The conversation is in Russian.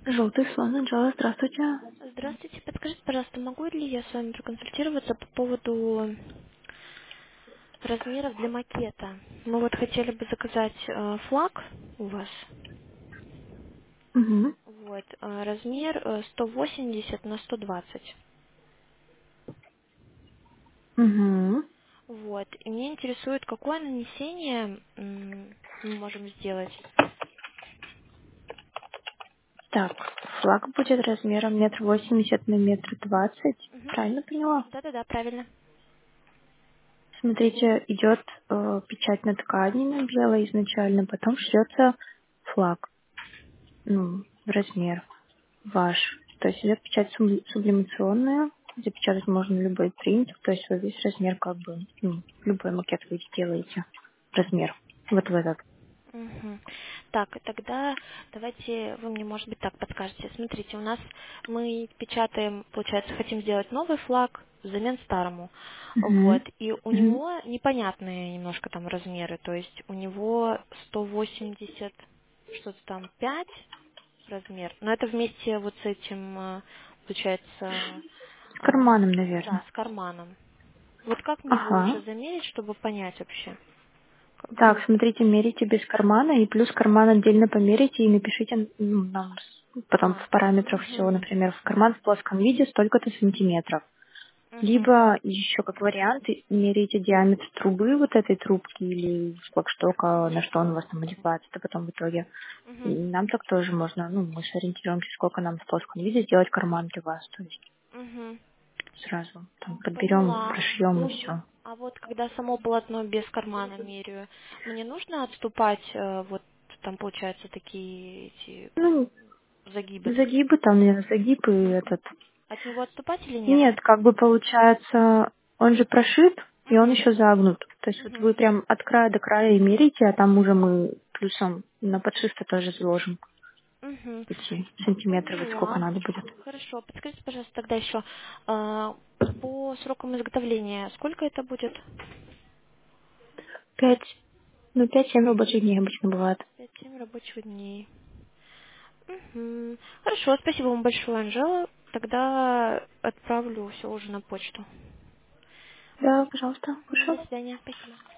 Желтый слон, Анжела, здравствуйте. Здравствуйте, подскажите, пожалуйста, могу ли я с вами проконсультироваться по поводу размеров для макета? Мы вот хотели бы заказать флаг у вас. Угу. Вот, размер 180 на 120. Угу. Вот, и меня интересует, какое нанесение мы можем сделать. Так, флаг будет размером 1,80 на 1,20 м. Мгм. Правильно поняла? Да-да-да, правильно. Смотрите, идет печать на ткани на белой изначально, потом шьется флаг, ну, в размер ваш. То есть идет печать сублимационная, запечатать можно любой принт, то есть вы весь размер как бы, ну, любой макет вы делаете, размер, вот в этот. Мгм. Так, тогда давайте вы мне, может быть, так подскажете. Смотрите, у нас мы печатаем, получается, хотим сделать новый флаг взамен старому. Угу. Вот. И у Угу. него непонятные немножко там размеры. То есть у него 180, что-то там 5 размер. Но это вместе вот с этим, получается, С а, карманом, наверное. да, с карманом. Вот как мне его Ага. лучше замерить, чтобы понять вообще? Так, смотрите, мерите без кармана, и плюс карман отдельно померите и напишите ну, нам потом в параметрах все, Угу. например, в карман в плоском виде столько-то сантиметров. Угу. Либо еще как вариант мерите диаметр трубы вот этой трубки или флагштока, на что он у вас там одевается, это потом в итоге. И Угу. нам так тоже можно, ну, мы сориентируемся, сколько нам в плоском виде сделать карман для вас, то есть Угу. сразу там подберем, Поняла. прошьем и все. А вот когда само полотно без кармана меряю, мне нужно отступать, вот там получается такие эти Ну, загибы. загибы там, наверное, загиб и этот. От него отступать или нет? Нет, как бы получается, он же прошит, и он Угу. еще загнут. То есть вот Угу. вы прям от края до края и мерите, а там уже мы плюсом на подшив тоже заложим Угу. эти сантиметры, вот сколько Поняла. надо будет. Хорошо. Подскажите, пожалуйста, тогда еще по срокам изготовления сколько это будет? 5, ну 5-7 рабочих дней обычно бывает. 5-7 рабочих дней. Мгм. Хорошо, спасибо вам большое, Анжела. Тогда отправлю все уже на почту. Да, пожалуйста, Мгм. До хорошо. свидания. Спасибо.